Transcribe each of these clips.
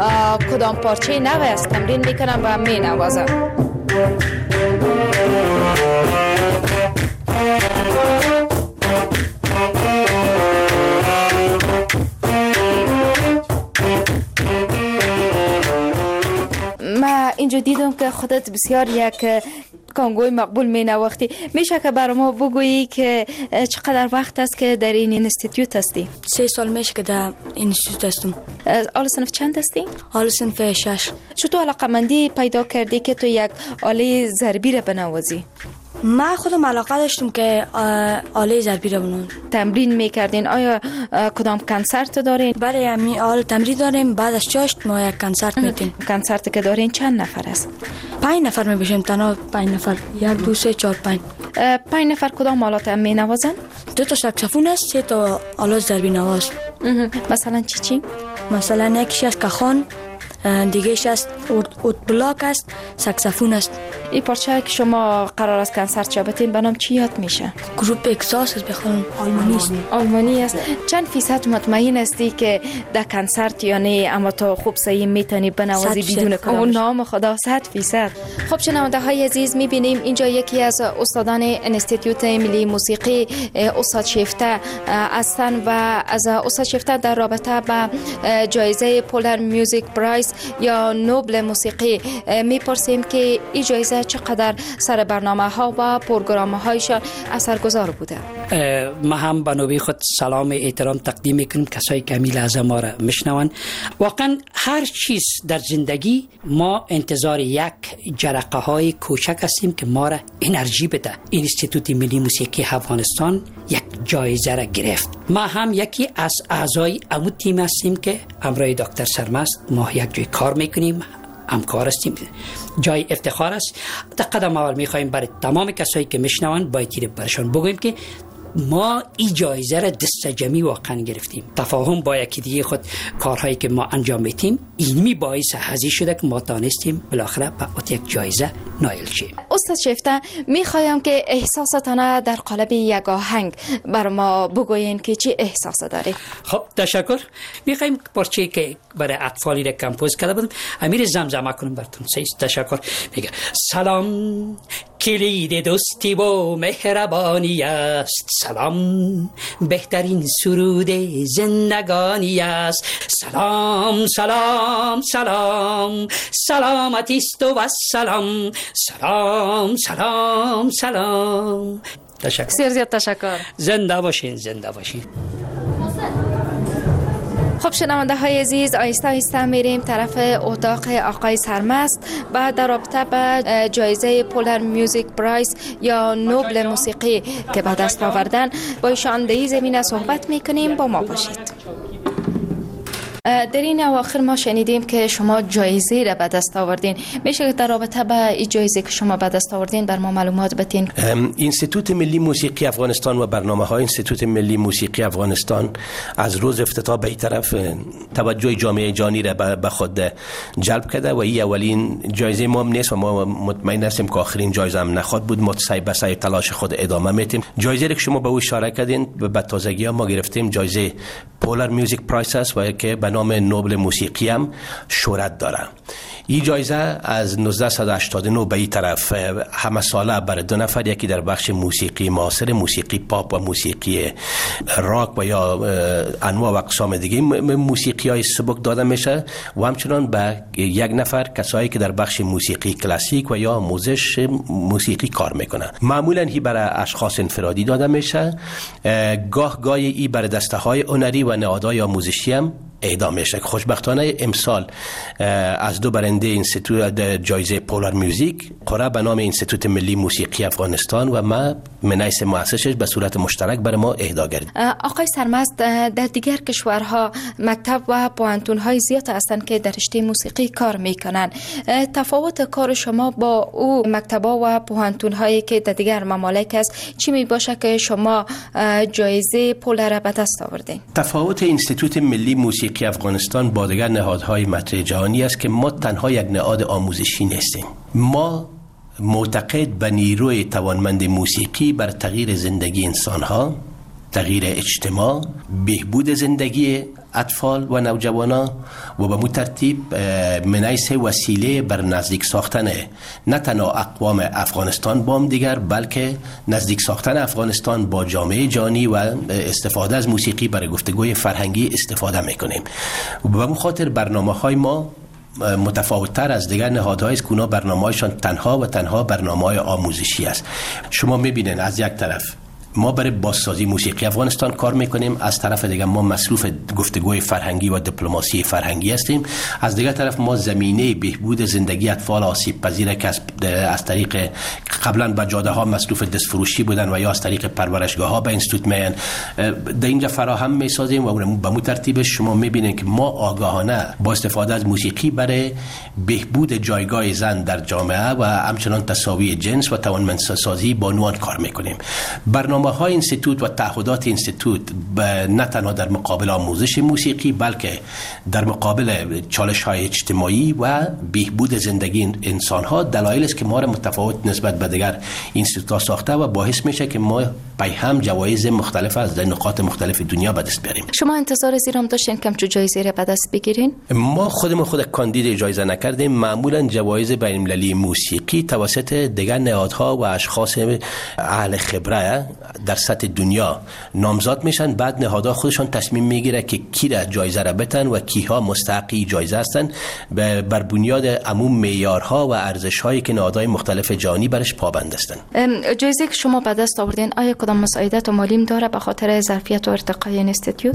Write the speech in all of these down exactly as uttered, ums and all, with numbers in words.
کدام پارچه نوی از تمرین میکنم و می نوازم. ما اینجا دیدم که خودت بسیار یک کانگوی مقبول می نواختی. میشه که برای ما بگویی که چقدر وقت است که در این اینستیتوت هستی؟ سه سال میشه که در اینستیتوت هستم. آل صنف چند هستی؟ آل صنف شش. چطور علاقمندی پیدا کردی که تو یک آله ضربی را بنوازی؟ من خودم علاقه داشتم که آله ضربی را بنوازم. تمرین میکردین؟ آیا کدام کنسرت دارین؟ بله همین آل تمرین داریم. بعد از چاشت ما یک کنسرت میتیم. کنسرت که دارین چند نفر است؟ پنج نفر میبشیم. تنها پنج نفر. یک دو سه چهار پنج. پنج نفر کدام آلات هم می نوازن؟ دو تا ساکسفون است، سه تا آلات ضربی نواز. مثلا چی چی؟ مثلا یکیش از کخان، دیگهش است اوت بلاک است، ساکسفون است. این پارچه که شما قرار است کنسرت شبتین به نام چی یاد میشه؟ گروپ اکساس است. بخوام آلمانی است. آلمانی است. چند فیصد مطمئن هستی که در کنسرت یا نه اما تو خوب صحیح میتونی بنوازی بدون کدام نام خدا؟ صد فیصد. خب شنونده های عزیز، میبینیم اینجا یکی از استادان انستیتوت ملی موسیقی استاد شیفته هستند و از استاد شیفته در رابطه با جایزه پولر میوزیک پرایز یا نوبل موسیقی میپرسیم که این جایزه چقدر سر برنامه ها و پروگرام هایشان اثرگذار بوده. ما هم به نوبه خود سلام احترام تقدیم میکنیم کسایی که همی لحظه ما را میشنون. واقعا هر چیز در زندگی ما انتظار یک جرقه های کوچک هستیم که ما را انرژی بده. اینستیتوت ملی موسیقی افغانستان یک جایزه را گرفت. ما هم یکی از اعضای امو تیم هستیم که همراه دکتر سرمست ما یک جای کار میکنیم، همکار هستیم. جای افتخار است. در قدم اول میخوایم برای تمام کسایی که میشنون باید برشان بگوییم که ما این جایزه را دست جمعی واقعا گرفتیم. تفاهم با یکی دیگه خود کارهایی که ما انجام میتیم اینمی باعث حزی شده که ما تانستیم بالاخره به یک جایزه نایل شیم. استاد شیفته، میخوایم که احساساتانه در قالب یک آهنگ بر ما بگوین که چی احساس داری. خب تشکر. میخوایم پارچه‌ای که برای اطفالی را کمپوز کرده بودم امیر زمزمه کنم براتون. تشکر. میگه سلام کلید دوستی و مهربانی است، سلام بهترین سرود زندگانی است، سلام سلام سلام سلامتی است و سلام سلام سلام سلام. تشکر. بسیار زیاد تشکر. زنده باشین زنده باشین. خب شنونده های عزیز، آیسته آیسته میریم طرف اتاق آقای سرمست و در رابطه با جایزه پولر میوزیک پرایز یا نوبل موسیقی که به دست آوردن با ایشان در این زمینه صحبت میکنیم. با ما باشید. در این اواخر ما شنیدیم که شما جایزه را به دست آوردین. میشه که در رابطه با این جایزه که شما به دست آوردین بر ما معلومات بدین؟ اینستیتوت ملی موسیقی افغانستان و برنامه‌های اینستیتوت ملی موسیقی افغانستان از روز افتتاح به این طرف توجه جامعه جهانی را به خود جلب کرده و این اولین جایزه ما هم نیست و ما مطمئن هستیم که آخرین جایزه هم نخواهد بود. ما سعی به سعی تلاش خود ادامه میدیم. جایزه که شما به او اشاره کردین به تازگی ما گرفتیم جایزه پولر میوزیک پرایز است و که به نام نوبل موسیقی هم شهرت داره. این جایزه از نوزده هشتاد و نه به این طرف همه ساله برای دو نفر، یکی در بخش موسیقی معاصر، موسیقی پاپ و موسیقی راک و یا انواع و اقسام دیگه موسیقی های سبک داده میشه و همچنان به یک نفر کسایی که در بخش موسیقی کلاسیک و یا آموزش موسیقی کار میکنه. معمولا هی برای اشخاص انفرادی داده میشه، گاه گاهی ای برای دسته های هنری و نهادهای آموزشی هم اهدا میشه. خوشبختانه امسال از دو برنده اینستیتوت جایزه پولر میوزیک قرار به نام اینستیتوت ملی موسیقی افغانستان و ما من حیث مؤسسش به صورت مشترک برای ما اهدا گردید. آقای سرمست، در دیگر کشورها مکتب و پوهنتون‌های زیاد هستند که در رشته موسیقی کار میکنن. تفاوت کار شما با او مکتب‌ها و پوهنتون‌هایی که در دیگر ممالک است چی می باشه که شما جایزه پولر به دست آوردین؟ تفاوت اینستیتوت ملی موسیقی افغانستان با دیگر نهادهای مطرح جهانی است که ما تنها یک نهاد آموزشی نیستیم. ما معتقد به نیروی توانمند موسیقی بر تغییر زندگی انسانها تغییر اجتماع، بهبود زندگی اطفال و نوجوانان و به ترتیب من حیث وسیله بر نزدیک ساختن نه تنها اقوام افغانستان با هم دیگر، بلکه نزدیک ساختن افغانستان با جامعه جهانی و استفاده از موسیقی برای گفتگوی فرهنگی استفاده میکنیم. و به همین خاطر برنامه‌های ما متفاوت‌تر از دیگر نهادهای است که اونا برنامه‌هایشان تنها و تنها برنامه‌های آموزشی است. شما می‌بینید از یک طرف ما برای بازسازی موسیقی افغانستان کار میکنیم، از طرف دیگه ما مصروف گفتگوی فرهنگی و دیپلماسی فرهنگی هستیم، از دیگه طرف ما زمینه بهبود زندگی اطفال آسیب پذیر که از طریق قبلا به جاده ها مصروف دستفروشی بودن و یا از طریق پرورشگاه ها به اینستیتوت میان در اینجا فراهم میسازیم و به مو ترتیب شما میبینید که ما آگاهانه با استفاده از موسیقی برای بهبود جایگاه زن در جامعه و همچنان تساوی جنس و توانمندسازی بانوان کار میکنیم. برنامه های اینستیتوت و تعهدات اینستیتوت نه تنها در مقابل آموزش موسیقی بلکه در مقابل چالش های اجتماعی و بهبود زندگی انسان ها دلایلی است که ما را متفاوت نسبت به دیگر اینستیتوت ها ساخته و باعث میشه که ما به هم جوایز مختلف از نقاط مختلف دنیا به دست بیاریم. شما انتظار زیرام داشتین که چه جایزه را به دست بگیرین؟ ما خودمون خود کاندید جایزه نکردیم. معمولا جوایز بین المللی موسیقی توسط دیگر نهادها و اشخاص اهل خبره در سطح دنیا نامزد میشن، بعد نهادها خودشان تصمیم میگیره که کی را جایزه را بتن و کیها مستحقی جایزه هستن بر بنیاد عموم معیارها و ارزش‌هایی که نهادهای مختلف جهانی برش پابند هستند. جایزه که شما به دست آوردین آیا کدام مساعدت و مالی داره به خاطر ظرفیت و ارتقای اینستیتوت؟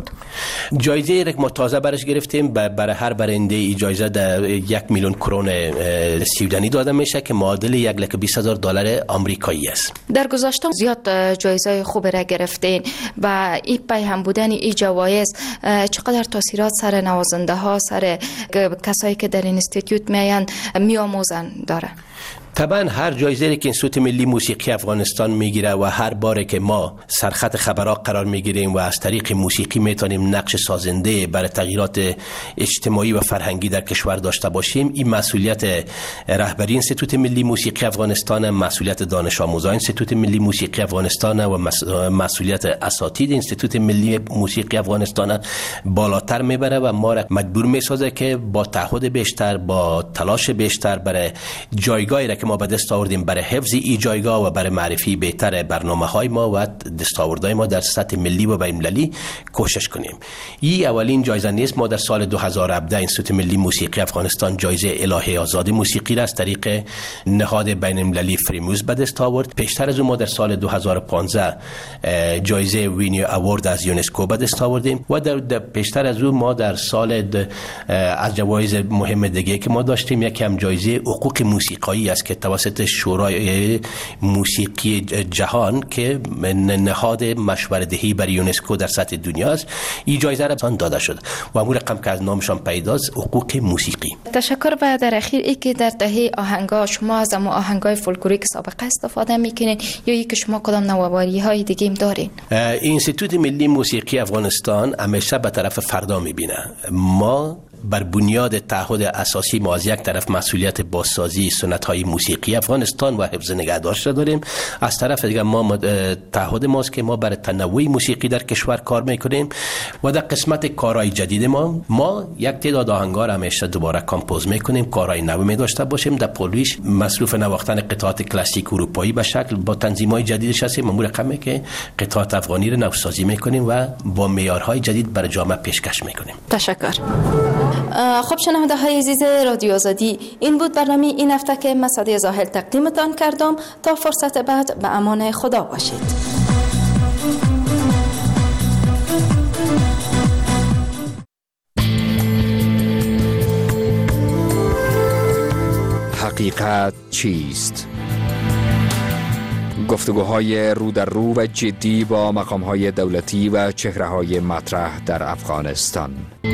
جایزه را ما تازه برش گرفتیم، برای هر برنده ای جایزه در یک میلیون کرون سویدنی داده میشه که معادل یک لک بیست هزار دلار آمریکایی است. در گذشته زیاد جایزه خوب را گرفتین و این پیهم بودن این جوایز چقدر تاثیرات سر نوازنده ها، سر کسایی که در اینستیتوت میان میآموزن داره؟ طبعا هر جایزه‌ای که اینستیتوت ملی موسیقی افغانستان میگیره و هر باره که ما سرخط خبرات قرار میگیریم و از طریق موسیقی میتونیم نقش سازنده برای تغییرات اجتماعی و فرهنگی در کشور داشته باشیم، این مسئولیت رهبری اینستیتوت ملی موسیقی افغانستان، مسئولیت دانش آموزان اینستیتوت ملی موسیقی افغانستان و مسئولیت اساتید اینستیتوت ملی موسیقی افغانستان بالاتر میبره و ما را مجبور میسازه که با تعهد بیشتر، با تلاش بیشتر برای جایگاهی را که ما به دست آوردیم برای حفظ این جایگاه و برای معرفی بهتر برنامه‌های ما و دستاوردهای ما در سطح ملی و بین‌المللی کوشش کنیم. این اولین جایزه نیست. ما در سال دو هزار و هفده اینستیتوت ملی موسیقی افغانستان جایزه الهه آزاد موسیقی را از طریق نهاد بین‌المللی فریموز به دست آورد. پیشتر از اون ما در سال دو هزار و پانزده جایزه وینیو اوارد از یونسکو به دست آوردیم و در پیشتر از اون ما در سال از جوایز مهم دیگه که ما داشتیم یکی هم جایزه حقوق موسیقایی است که توسط شورای موسیقی جهان که نهاد مشوره‌دهی برای یونسکو در سطح دنیا است، این جایزه را داده شد و امور رقم که از نامشان پیداست حقوق موسیقی. تشکر. و در اخیر ای که در دهه آهنگا شما از اما آهنگای فولکلوریک سابقه استفاده میکنین یا ای که شما کدام نوآوری های دیگه دارین؟ اینستیتوت ملی موسیقی افغانستان همیشه به طرف فردا میبینه. ما بر بنیاد تعهد اساسی ما از یک طرف مسئولیت بازسازی سنت‌های موسیقی افغانستان و حفظ نگهداشت داریم، از طرف دیگر ما تعهد ماست که ما برای تنوع موسیقی در کشور کار میکنیم و در قسمت کارهای جدید ما ما یک تعداد آهنگا را همیشه دوباره کامپوز میکنیم، کارهای نو می داشته باشیم. در پولویش مصروف نواختن قطعات کلاسیک اروپایی به شکل با تنظیم‌های جدیدش هستیم. امور رقمی که قطعات افغانی را نوسازی میکنیم و با معیارهای جدید برای جامعه پیشکش میکنیم. تشکر. خب شنونده های عزیز رادیو آزادی، این بود برنامه این هفته که من سعدیه زاهل تقدیمتان کردم. تا فرصت بعد به امان خدا باشید. حقیقت چیست؟ گفتگوهای رو در رو و جدی با مقامهای دولتی و چهره‌های مطرح در افغانستان.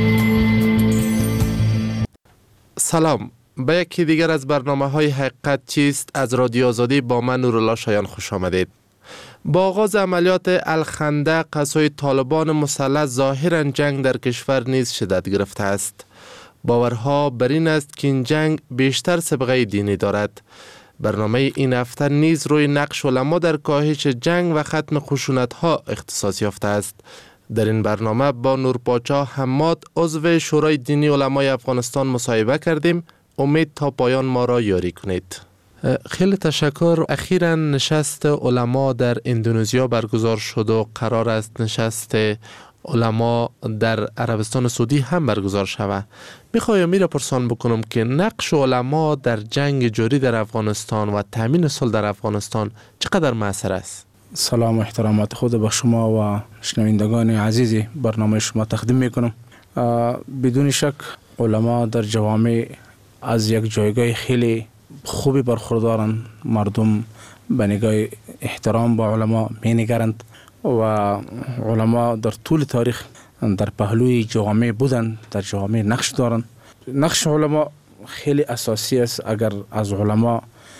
سلام، به یکی دیگر از برنامه های حقیقت چیست از رادیو آزادی با من نورالله شایان خوش آمدید. با آغاز عملیات الخندق قصای طالبان مسلح ظاهرا جنگ در کشور نیز شدت گرفته است. باورها بر این است که این جنگ بیشتر سابقه دینی دارد. برنامه این هفته نیز روی نقش علما در کاهش جنگ و ختم خشونت‌ها اختصاص یافته است. در این برنامه با نورپاچا حماد عضو شورای دینی علمای افغانستان مصاحبه کردیم. امید تا پایان ما را یاری کنید. خیلی تشکر. اخیراً نشست علما در اندونزیا برگزار شد و قرار است نشست علما در عربستان سعودی هم برگزار شود. میخوایم میره پرسان بکنم که نقش علما در جنگ جاری در افغانستان و تامین صلح در افغانستان چقدر مؤثر است؟ سلام و احترامات خود با شما و شنوندگان عزیزی برنامه شما تقدیم میکنم. بدون شک علما در جوامع از یک جایگاه خیلی خوبی برخوردارن. مردم به نگاه احترام با علما مینگرند و علما در طول تاریخ در پهلوی جوامع بودن، در جوامع نقش دارن. نقش علما خیلی اساسی است. اگر از علما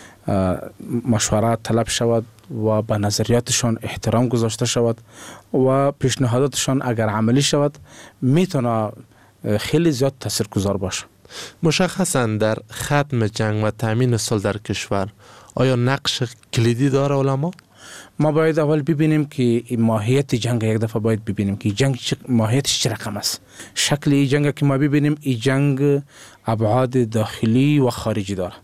مشورت طلب شود و به نظریاتشان احترام گذاشته شود و پیشنهاداتشان اگر عملی شود میتونه خیلی زیاد تاثیرگذار باشه. مشخصاً در ختم جنگ و تامین صلح در کشور آیا نقش کلیدی داره علما؟ ما باید اول ببینیم که ماهیت جنگ یک دفعه باید ببینیم که جنگ ماهیتش چه رقم است. شکل این جنگ که ما ببینیم این جنگ ابعاد داخلی و خارجی داره.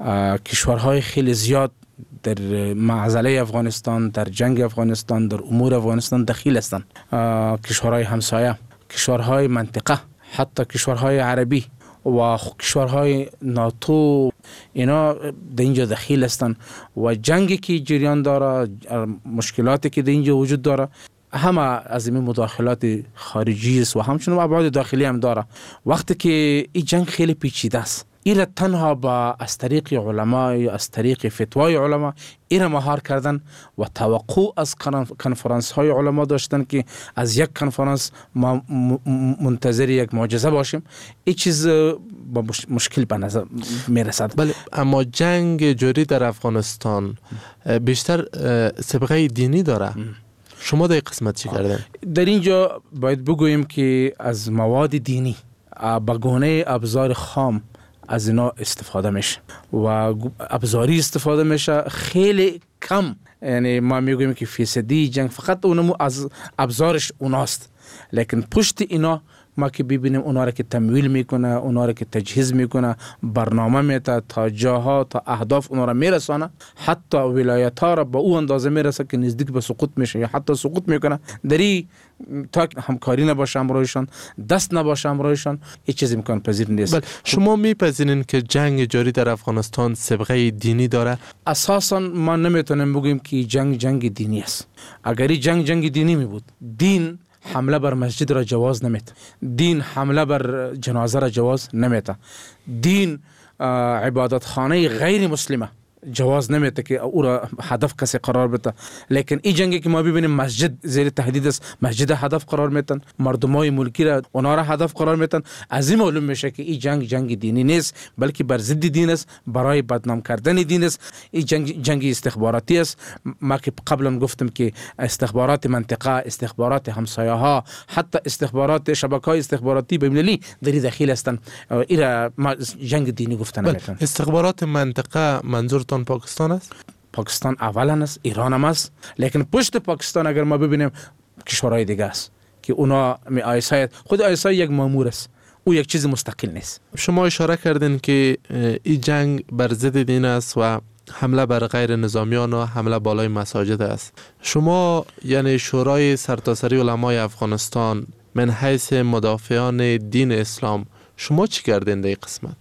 کشورهای خیلی زیاد در معضله افغانستان، در جنگ افغانستان، در امور افغانستان دخیل هستند. کشورهای همسایه، کشورهای منطقه، حتی کشورهای عربی و کشورهای ناتو اینا در اینجا دخیل هستند و جنگی که جریان داره، مشکلاتی که در اینجا وجود داره همه از این مداخلات خارجی است و همچنین ابعاد داخلی هم داره. وقتی که این جنگ خیلی پیچیده است، ایره تنها با از طریق علما یا از طریق فتوای علما ایره مهار کردن و توقع از کنفرانس های علما داشتن که از یک کنفرانس ما منتظر یک معجزه باشیم، این چیز با مشکل به نظر میرسد. بله، اما جنگ جاری در افغانستان بیشتر سابقه دینی داره. شما در قسمت چی کردن؟ در اینجا باید بگوییم که از مواد دینی با گونه ابزار خام از اینا استفاده میشه و ابزاری استفاده میشه خیلی کم. یعنی ما میگوییم که فیصدی جنگ فقط اونمو از ابزارش اوناست، لیکن پشت اینا ما که ببینیم اونا را که تمویل میکنه، اونا را که تجهیز میکنه، برنامه میته تا جاها تا اهداف اونا را میرسانه، حتی ولایت ها را به او اندازه میرسه که نزدیک به سقوط میشه یا حتی سقوط میکنه. دری تا همکاری نباشه همراهشان، دست نباشه همراهشان، هیچ چیز امکان پذیر نیست. بله، شما میپذیرین که جنگ جاری در افغانستان سابقه دینی داره؟ اساسا ما نمیتونیم بگیم که جنگ جنگ دینی است. اگر جنگ جنگ دینی می بود، دین حمله بر مسجد را جواز نمیده، دین حمله بر جنازه را جواز نمیده، دین عبادت خانه غیر مسلمه جواز نمیده که او را هدف کسی قرار بده. لیکن این جنگی که ما ببینیم مسجد زیر تهدید است، مسجد هدف قرار میتن، مردمای ملکی را اونا را هدف قرار میتن، از این معلوم میشه که این جنگ جنگ دینی نیست، بلکه بر ضد دین است، برای بدنام کردن دین است. این جنگ جنگ استخباراتی است. ما که قبلا گفتم که استخبارات منطقه، استخبارات همسایه ها، حتی استخبارات شبکه‌های استخباراتی بین‌المللی در داخل هستند. این ما جنگ دینی گفتن نمیتون. استخبارات منطقه منظور پاکستان است؟ پاکستان اولا است، ایران هم است، لیکن پشت پاکستان اگر ما ببینیم کشورهای دیگه است که اونا می آیسای خود آیسای یک مامور است، او یک چیز مستقل نیست. شما اشاره کردین که این جنگ بر ضد دین است و حمله بر غیر نظامیان و حمله بالای مساجد است. شما یعنی شورای سرتاسری علمای افغانستان من حیث مدافعان دین اسلام شما چی کردین در این قسمت؟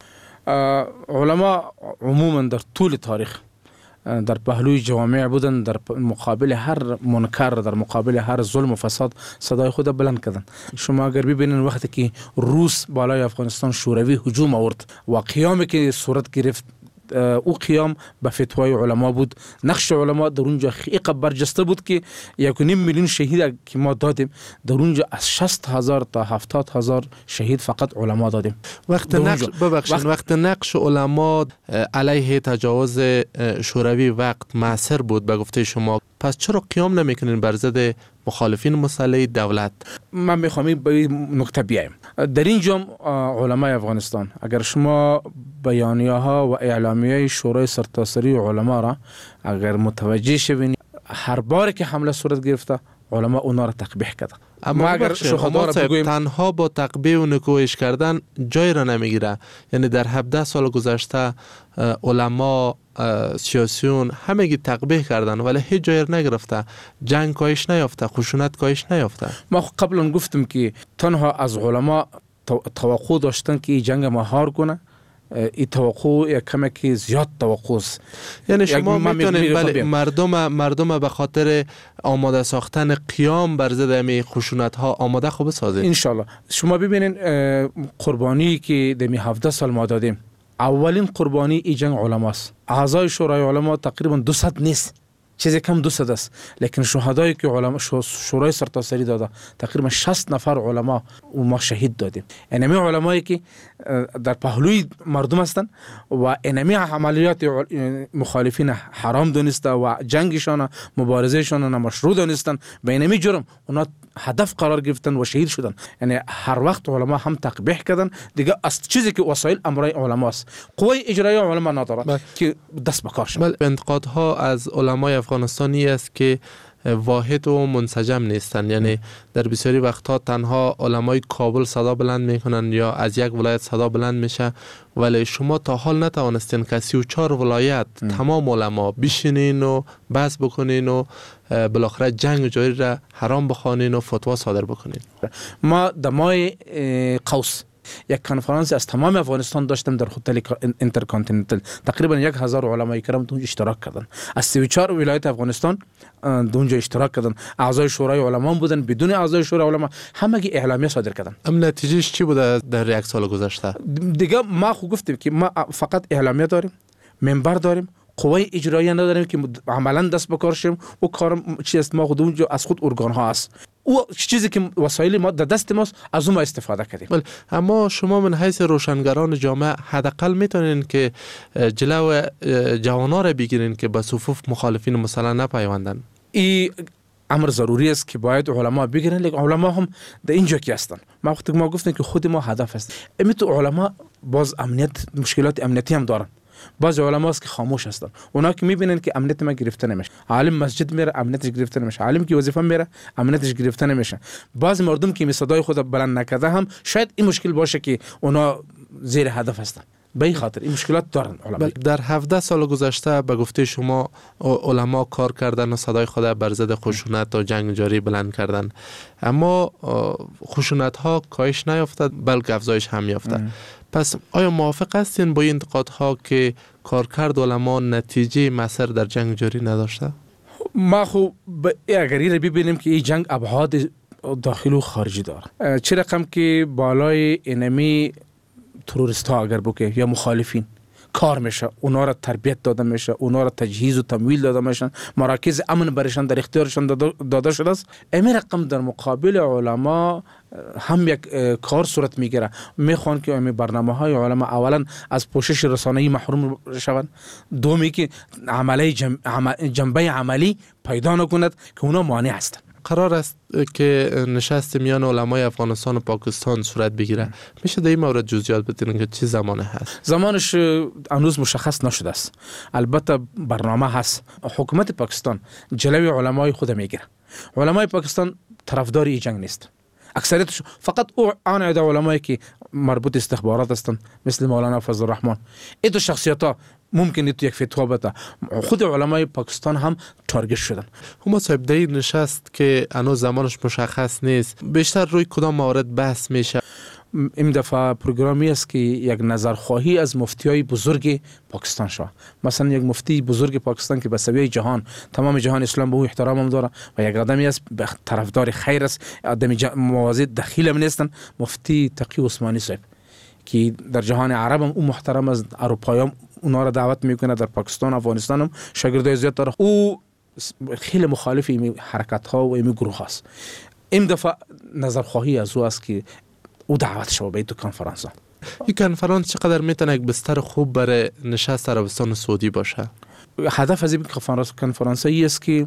علما عموما در طول تاریخ در پهلوی جوامع بودن، در مقابل هر منکر، در مقابل هر ظلم و فساد صدای خود بلند کردن. شما اگر ببینید وقتی که روس بالای افغانستان شوروی هجوم آورد و قیامی که صورت گرفت، او قیام به فتوای علما بود. نقش علما در اونجا خیلی برجسته بود که یک و نیم میلیون شهید که ما دادیم، در اونجا از شصت هزار تا هفتاد هزار شهید فقط علما دادیم. وقت نقش ببخشید وقت, وقت نقش علما علیه تجاوز شوروی وقت مؤثر بود به گفته شما، پس چرا قیام نمیکنین بر ضد مخالفین مسلح دولت. من میخوام به این نکته بیایم. در اینجا علمای افغانستان، اگر شما بیانیه ها و اعلامیه شورای سرتاسری علما را اگر متوجه شوین، هر بار که حمله صورت گرفته علما اونا را تقبیح کردن. اما اگر شهدا را بگوییم تنها با تقبیح و نکوهش کردن جای را نمیگیره. یعنی در هفده سال گذشته علما، سیاسیون همگی تقبیح کردن ولی هیچ جای را نگرفته. جنگ کاهش نیافته، خشونت کاهش نیافته. ما قبلا گفتم که تنها از علما توقع داشتن که این جنگ مهار کنه. این توقع یک کمی که زیاد توقع است. یعنی شما میتونید بله مردم مردم به خاطر آماده ساختن قیام بر ضد می خشونت ها آماده خوب بسازید. ان شاء الله. شما ببینید قربانی که دمی هفده سال ما دادیم، اولین قربانی این جنگ علماست. اعضای شورای علما تقریبا دویست نیست، چیزی کم دویست است، لیکن شهدایی که علما شورای سرتاسری داده تقریبا شصت نفر علما و ما شهید دادیم. اینمی علمایی که در پهلوی مردم هستند و اینمی عملیات مخالفین حرام دانسته و جنگشان مبارزهشان مشروع دانستن، به اینمی جرم اونا هدف قرار گرفتن و شهید شدن. یعنی هر وقت علما هم تقبیح کردن دیگه. از چیزی که وسایل امرای علماست، قوه اجرایی علما نداره بل. که دست بکار شد. انتقادها از علمای افغانستانی است که واحد و منسجم نیستن. یعنی در بسیاری وقتها تنها علمای کابل صدا بلند میکنن یا از یک ولایت صدا بلند میشه، ولی شما تا حال نتوانستین که سی و چهار ولایت ام. تمام علما بشینین و بحث بکنین و بالاخره جنگ جاری را حرام بخوانین و فتوا صادر بکنین. ما در ماه قوس یک کنفرانس از تمام افغانستان داشتم در هتل اینترکانتیننتال. تقریبا یک هزار علمای کرام اونجا اشتراک کردن. از سی و چهار ولایت افغانستان اونجا اشتراک کردن. اعضای شورای علما بودن، بدون اعضای شورای علما همگی اعلامیه صادر کردن. ام نتیجهش چی بوده در یک سال گذشته؟ دیگه ما خو گفتیم که ما فقط اعلامیه داریم، منبر داریم، قوه اجرایی نداریم که عملا دست به شیم و کارم چی است. ما خود اونجا از خود ارگان ها است، او چیزی که وسایل ما در دست ماست از اون ما استفاده کردیم. بله، اما شما من حیث روشنگران جامعه حداقل میتونین که جلو جوانان را بگیرین که به صفوف مخالفین مسلح نپیوندن. این امر ضروری است که باید علما بگیرن، لیکن علما هم در اینجا کی هستن. ما وقتی ما گفتیم که خود ما هدف است، امی تو علما باز امنیت مشکلات امنیتی هم دارن. بعض علما است که خاموش هستن، اونا که میبینن که امنیت ما گرفته نمیشه. عالم مسجد میره امنیتش گرفته نمیشه، عالم که وظیفه میره امنیتش گرفته نمیشه. بعض مردم که صدای خود بلند نکرده هم شاید این مشکل باشه که اونا زیر هدف هستن. به این خاطر این مشکلات دارن علما. در هفده سال گذشته به گفته شما علما کار کردن و صدای خود بر ضد خشونت و جنگ جاری بلند کردن، اما خشونت ها کاهش نیافتاد بلکه افزایش هم یافته. پس آیا موافق هستین با این انتقادها که کارکرد علما نتیجه مؤثر در جنگ جاری نداشته؟ ما خو اگر این ببینیم که این جنگ ابعاد داخلی و خارجی داره، چه رقم که بالای انمی تروریست ها اگر بگه یا مخالفین کار میشه، اونا را تربیت داده میشه، اونا را تجهیز و تمویل داده میشن، مراکز امن برشان در اختیارشان داده شده است. امی رقم در مقابل علما هم یک کار صورت میگیره. میخوان که امی برنامه های علما اولا از پوشش رسانه‌ای محروم شوند، دومی که عملی جنب... جنبه عملی پیدا نکند که اونا مانع هستند. قرار است که نشست میان علمای افغانستان و پاکستان صورت بگیره. میشه در این مورد جزئیات بدین که چه زمانه هست؟ زمانش هنوز مشخص نشده است، البته برنامه هست. حکومت پاکستان جلوی علمای خود میگیره. علمای پاکستان طرفدار این جنگ نیست. اکثریتش فقط او آن عده علمایی که مربوط استخبارات هستند مثل مولانا فضل الرحمن، این دو شخصیت ها ممکنه تو یک فتوا بده. خود علمای پاکستان هم تارگت شدن. هما صاحب در این نشست که هنوز زمانش مشخص نیست، بیشتر روی کدام موارد بحث میشه؟ این دفعه پروگرامی است که یک نظرخواهی از مفتیای بزرگ پاکستان شد. مثلا یک مفتی بزرگ پاکستان که به سویه جهان تمام جهان اسلام به او احترام هم داره و یک آدمی است به طرفدار خیر است، آدمی موازی دخیل هم نیستن، مفتی تقی عثمانی صاحب که در جهان عرب هم او محترم از اروپایان اونا را دعوت میکنه، در پاکستان افغانستان هم شاگردای زیاد داره. او خیلی مخالف این حرکت ها و این گروه هست. این دفعه نظرخواهی از او است که او دعوت شده به تو کنفرانس. این کنفرانس چقدر میتونه یک بستر خوب برای نشست عربستان سعودی باشه؟ هدف از این کنفرانس ای است که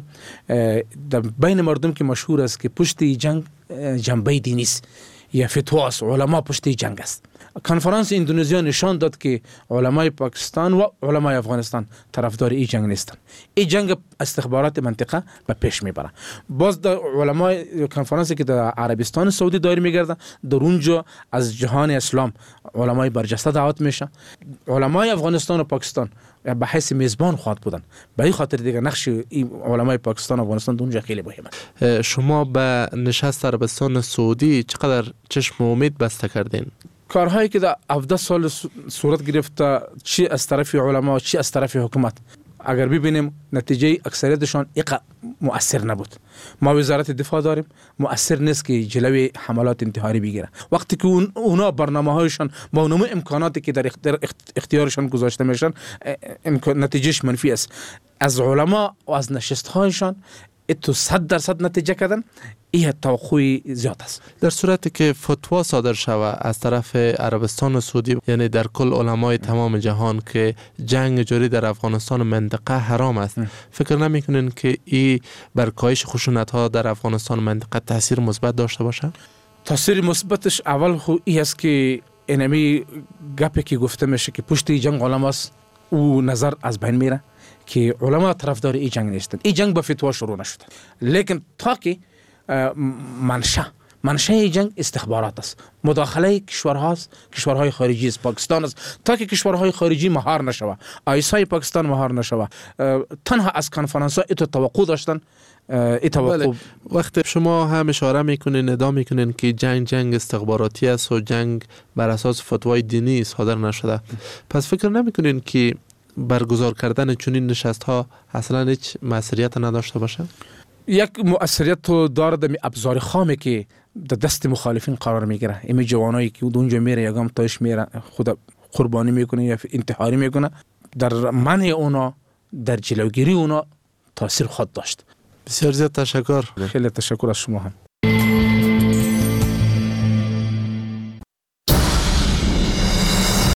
در بین مردم که مشهور است که پشت جنگ جنبه دینی است یا فتوا است، علما پشت جنگ است. کنفرانس اندونزیا نشان داد که علمای پاکستان و علمای افغانستان طرفدار این جنگ نیستند. این جنگ استخبارات منطقه به پیش میبره. باز در علمای کنفرانسی که در عربستان سعودی دایر میگردن، در اونجا از جهان اسلام علمای برجسته دعوت میشه. علمای افغانستان و پاکستان به حیث میزبان خواهد بودن. به این خاطر دیگه نقش این علمای پاکستان و افغانستان اونجا خیلی مهمه. شما به نشست عربستان سعودی چقدر چشم و امید بسته کردین؟ کارهایی که در هفده سال صورت گرفته، چی از طرف علما چی از طرف حکومت، اگر ببینیم نتیجه اکثریتشان اقا مؤثر نبود. ما وزارت دفاع داریم، مؤثر نیست که جلوی حملات انتحاری بگیره. وقتی که اون اونا برنامه‌هایشان با اونم امکاناتی که در اختیارشان گذاشته میشن نتیجهش منفی است. از علما و از نشست‌هایشان اتو صد درصد نتیجه کردن، این توقعی زیاد است. در صورتی که فتوا صادر شود از طرف عربستان و سعودی، یعنی در کل علمای تمام جهان، که جنگ جاری در افغانستان و منطقه حرام است، ام. فکر نمیکنین که این بر کاهش خشونت ها در افغانستان و منطقه تاثیر مثبت داشته باشه؟ تاثیر مثبتش اول خو این است که اینمی گپی که گفته میشه که پشت جنگ علماست، او نظر از بین میره که علما طرفدار این جنگ نیستند. این جنگ با فتوا شروع نشده، لیکن تا که منشأ منشأ این جنگ استخبارات است، مداخله کشورهاست، کشورهای خارجی است، پاکستان است. تا که کشورهای خارجی مهار نشوه، آیسای پاکستان مهار نشوه، تنها از کنفرانس ها ایتو توقع داشتن. ای توقع وقتی شما هم اشاره میکنین، ادعا میکنین که جنگ جنگ استخباراتی است و جنگ بر اساس فتوای دینی صادر نشده، پس فکر نمیکنین که برگزار کردن چنین نشست ها اصلا هیچ مؤثریت نداشته باشه؟ یک مؤثریت تو داره در ابزار خامه که در دست مخالفین قرار میگیره. این جوانایی که اونجا میره یا گام تاش میره خود قربانی میکنه یا انتحاری میکنه، در منع اونا، در جلوگیری اونا تاثیر خود داشت. بسیار زیاد تشکر. خیلی تشکر از شما هم.